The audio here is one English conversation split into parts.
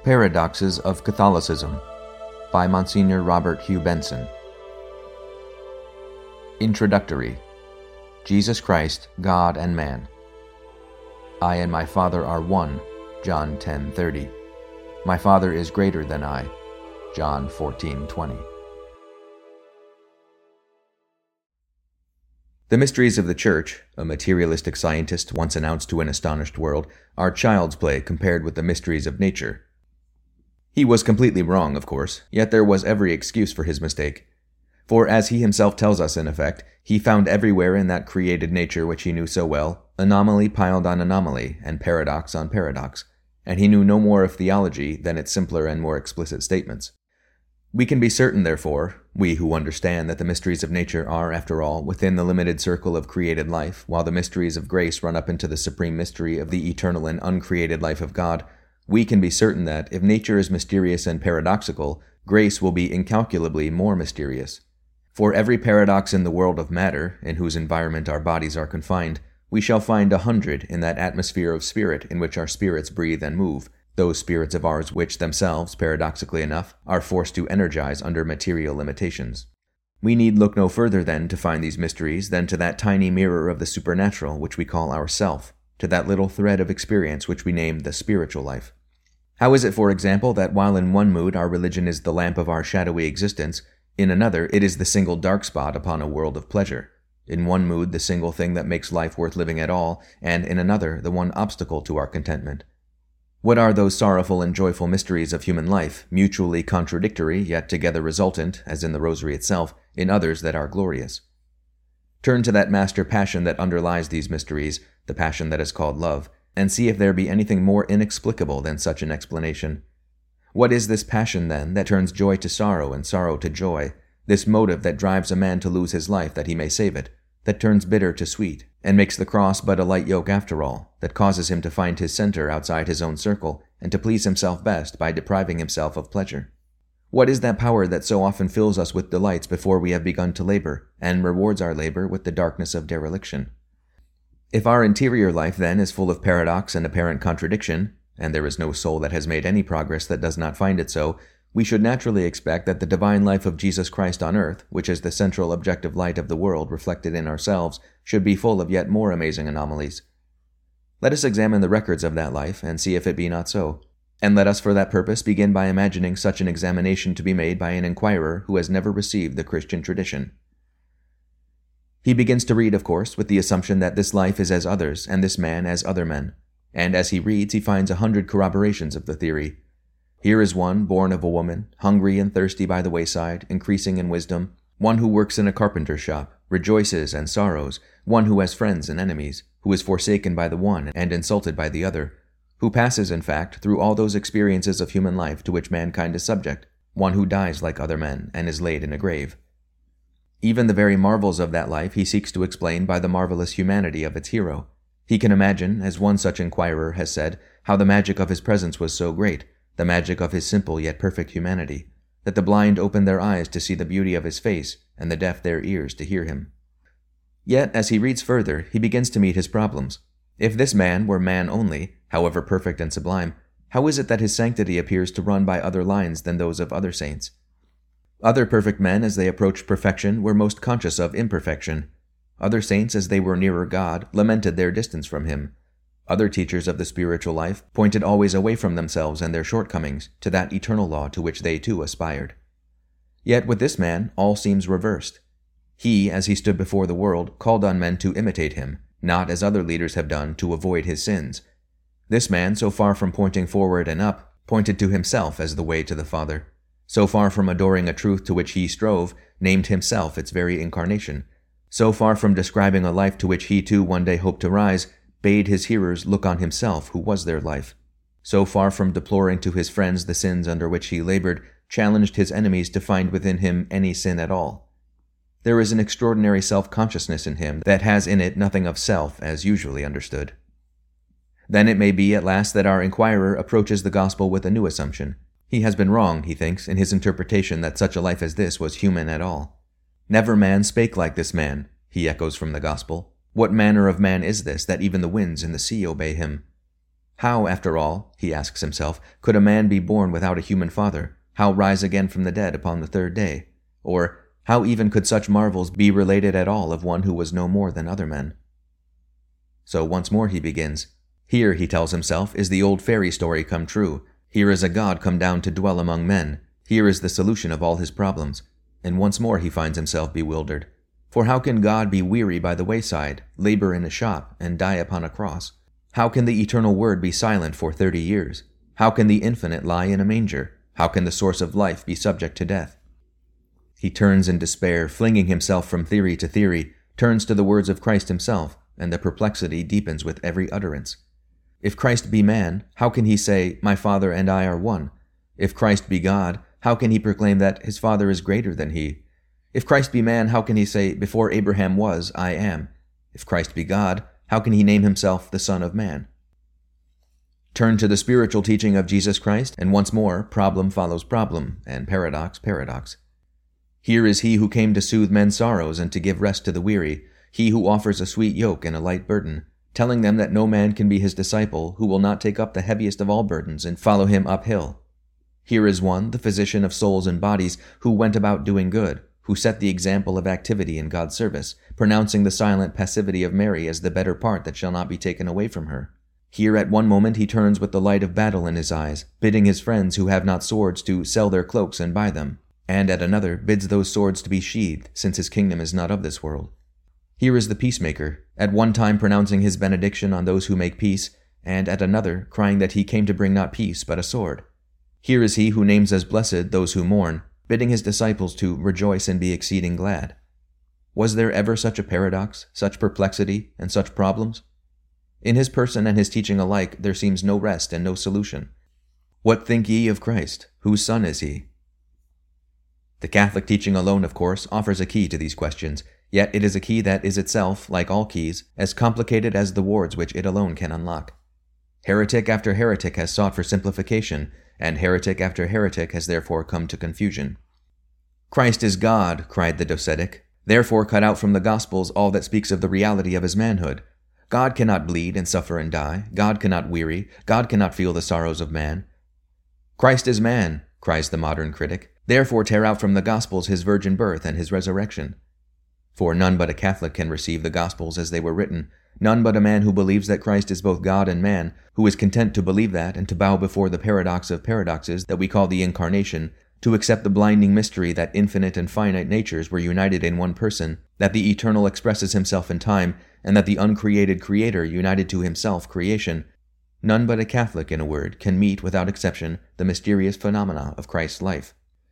Paradoxes of Catholicism by Monsignor Robert Hugh Benson. Introductory. Jesus Christ, God and Man. I and my Father are one, John 10:30. My Father is greater than I, John 14:20. The mysteries of the Church, a materialistic scientist once announced to an astonished world, are child's play compared with the mysteries of nature. He was completely wrong, of course, yet there was every excuse for his mistake. For as he himself tells us in effect, he found everywhere in that created nature which he knew so well, anomaly piled on anomaly, and paradox on paradox, and he knew no more of theology than its simpler and more explicit statements. We can be certain, therefore, we who understand that the mysteries of nature are, after all, within the limited circle of created life, while the mysteries of grace run up into the supreme mystery of the eternal and uncreated life of God, we can be certain that, if nature is mysterious and paradoxical, grace will be incalculably more mysterious. For every paradox in the world of matter, in whose environment our bodies are confined, we shall find 100 in that atmosphere of spirit in which our spirits breathe and move, those spirits of ours which themselves, paradoxically enough, are forced to energize under material limitations. We need look no further, then, to find these mysteries than to that tiny mirror of the supernatural which we call our self, to that little thread of experience which we name the spiritual life. How is it, for example, that while in one mood our religion is the lamp of our shadowy existence, in another it is the single dark spot upon a world of pleasure? In one mood the single thing that makes life worth living at all, and in another the one obstacle to our contentment. What are those sorrowful and joyful mysteries of human life, mutually contradictory, yet together resultant, as in the Rosary itself, in others that are glorious? Turn to that master passion that underlies these mysteries, the passion that is called love, and see if there be anything more inexplicable than such an explanation. What is this passion, then, that turns joy to sorrow and sorrow to joy, this motive that drives a man to lose his life that he may save it, that turns bitter to sweet, and makes the cross but a light yoke after all, that causes him to find his center outside his own circle, and to please himself best by depriving himself of pleasure? What is that power that so often fills us with delights before we have begun to labor, and rewards our labor with the darkness of dereliction? If our interior life, then, is full of paradox and apparent contradiction, and there is no soul that has made any progress that does not find it so, we should naturally expect that the divine life of Jesus Christ on earth, which is the central objective light of the world reflected in ourselves, should be full of yet more amazing anomalies. Let us examine the records of that life, and see if it be not so. And let us for that purpose begin by imagining such an examination to be made by an inquirer who has never received the Christian tradition. He begins to read, of course, with the assumption that this life is as others, and this man as other men. And as he reads, he finds 100 corroborations of the theory. Here is one born of a woman, hungry and thirsty by the wayside, increasing in wisdom, one who works in a carpenter's shop, rejoices and sorrows, one who has friends and enemies, who is forsaken by the one and insulted by the other, who passes, in fact, through all those experiences of human life to which mankind is subject, one who dies like other men and is laid in a grave. Even the very marvels of that life he seeks to explain by the marvelous humanity of its hero. He can imagine, as one such inquirer has said, how the magic of his presence was so great, the magic of his simple yet perfect humanity, that the blind opened their eyes to see the beauty of his face, and the deaf their ears to hear him. Yet, as he reads further, he begins to meet his problems. If this man were man only, however perfect and sublime, how is it that his sanctity appears to run by other lines than those of other saints? Other perfect men, as they approached perfection, were most conscious of imperfection. Other saints, as they were nearer God, lamented their distance from Him. Other teachers of the spiritual life pointed always away from themselves and their shortcomings to that eternal law to which they too aspired. Yet with this man, all seems reversed. He, as he stood before the world, called on men to imitate him, not as other leaders have done to avoid his sins. This man, so far from pointing forward and up, pointed to himself as the way to the Father. So far from adoring a truth to which he strove, named himself its very incarnation. So far from describing a life to which he too one day hoped to rise, bade his hearers look on himself who was their life. So far from deploring to his friends the sins under which he labored, challenged his enemies to find within him any sin at all. There is an extraordinary self-consciousness in him that has in it nothing of self as usually understood. Then it may be at last that our inquirer approaches the gospel with a new assumption. He has been wrong, he thinks, in his interpretation that such a life as this was human at all. Never man spake like this man, he echoes from the gospel. What manner of man is this, that even the winds and the sea obey him? How, after all, he asks himself, could a man be born without a human father? How rise again from the dead upon the third day? Or, how even could such marvels be related at all of one who was no more than other men? So once more he begins. Here, he tells himself, is the old fairy story come true. Here is a God come down to dwell among men. Here is the solution of all his problems. And once more he finds himself bewildered. For how can God be weary by the wayside, labor in a shop, and die upon a cross? How can the eternal Word be silent for 30 years? How can the infinite lie in a manger? How can the source of life be subject to death? He turns in despair, flinging himself from theory to theory, turns to the words of Christ himself, and the perplexity deepens with every utterance. If Christ be man, how can he say, "My Father and I are one"? If Christ be God, how can he proclaim that his Father is greater than he? If Christ be man, how can he say, "Before Abraham was, I am"? If Christ be God, how can he name himself the Son of Man? Turn to the spiritual teaching of Jesus Christ, and once more, problem follows problem, and paradox, paradox. Here is he who came to soothe men's sorrows and to give rest to the weary, he who offers a sweet yoke and a light burden, telling them that no man can be his disciple who will not take up the heaviest of all burdens and follow him uphill. Here is one, the physician of souls and bodies, who went about doing good, who set the example of activity in God's service, pronouncing the silent passivity of Mary as the better part that shall not be taken away from her. Here at one moment he turns with the light of battle in his eyes, bidding his friends who have not swords to sell their cloaks and buy them, and at another bids those swords to be sheathed, since his kingdom is not of this world. Here is the peacemaker, at one time pronouncing his benediction on those who make peace, and at another crying that he came to bring not peace but a sword. Here is he who names as blessed those who mourn, bidding his disciples to rejoice and be exceeding glad. Was there ever such a paradox, such perplexity, and such problems? In his person and his teaching alike there seems no rest and no solution. What think ye of Christ? Whose son is he? The Catholic teaching alone, of course, offers a key to these questions, yet it is a key that is itself, like all keys, as complicated as the wards which it alone can unlock. Heretic after heretic has sought for simplification, and heretic after heretic has therefore come to confusion. Christ is God, cried the docetic, therefore cut out from the Gospels all that speaks of the reality of his manhood. God cannot bleed and suffer and die. God cannot weary. God cannot feel the sorrows of man. Christ is man, cries the modern critic, therefore tear out from the Gospels his virgin birth and his resurrection. For none but a Catholic can receive the Gospels as they were written, none but a man who believes that Christ is both God and man, who is content to believe that and to bow before the paradox of paradoxes that we call the Incarnation, to accept the blinding mystery that infinite and finite natures were united in one person, that the eternal expresses himself in time, and that the uncreated Creator united to himself creation. None but a Catholic, in a word, can meet, without exception, the mysterious phenomena of Christ's life.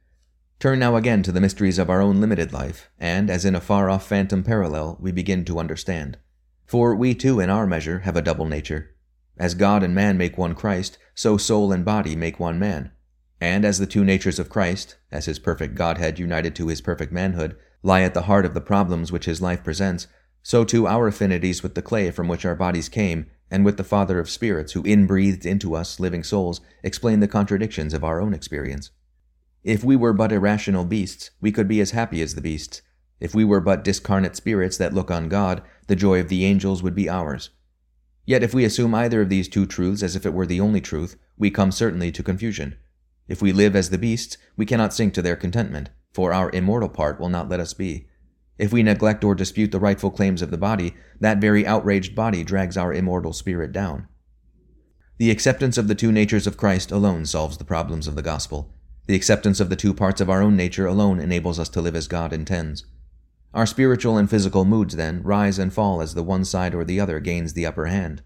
Turn now again to the mysteries of our own limited life, and, as in a far-off phantom parallel, we begin to understand. For we too, in our measure, have a double nature. As God and man make one Christ, so soul and body make one man. And as the two natures of Christ, as his perfect Godhead united to his perfect manhood, lie at the heart of the problems which his life presents, so too our affinities with the clay from which our bodies came, and with the Father of spirits who inbreathed into us living souls, explain the contradictions of our own experience. If we were but irrational beasts, we could be as happy as the beasts. If we were but discarnate spirits that look on God, the joy of the angels would be ours. Yet if we assume either of these two truths as if it were the only truth, we come certainly to confusion. If we live as the beasts, we cannot sink to their contentment, for our immortal part will not let us be. If we neglect or dispute the rightful claims of the body, that very outraged body drags our immortal spirit down. The acceptance of the two natures of Christ alone solves the problems of the gospel. The acceptance of the two parts of our own nature alone enables us to live as God intends. Our spiritual and physical moods, then, rise and fall as the one side or the other gains the upper hand.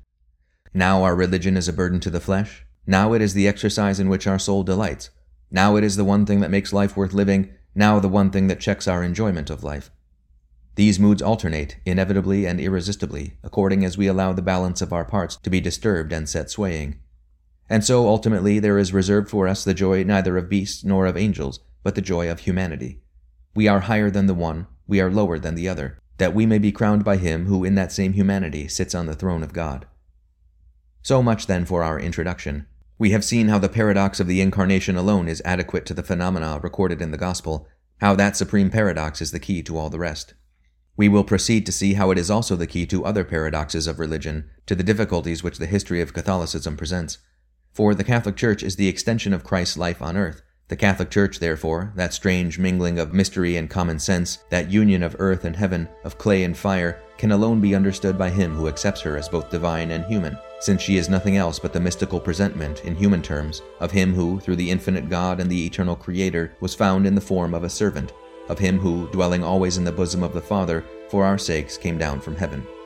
Now our religion is a burden to the flesh. Now it is the exercise in which our soul delights. Now it is the one thing that makes life worth living. Now the one thing that checks our enjoyment of life. These moods alternate, inevitably and irresistibly, according as we allow the balance of our parts to be disturbed and set swaying. And so, ultimately, there is reserved for us the joy neither of beasts nor of angels, but the joy of humanity. We are higher than the one, we are lower than the other, that we may be crowned by him who in that same humanity sits on the throne of God. So much then for our introduction. We have seen how the paradox of the Incarnation alone is adequate to the phenomena recorded in the Gospel, how that supreme paradox is the key to all the rest. We will proceed to see how it is also the key to other paradoxes of religion, to the difficulties which the history of Catholicism presents. For the Catholic Church is the extension of Christ's life on earth. The Catholic Church, therefore, that strange mingling of mystery and common sense, that union of earth and heaven, of clay and fire, can alone be understood by him who accepts her as both divine and human, since she is nothing else but the mystical presentment, in human terms, of him who, through the infinite God and the eternal Creator, was found in the form of a servant, of him who, dwelling always in the bosom of the Father, for our sakes came down from heaven.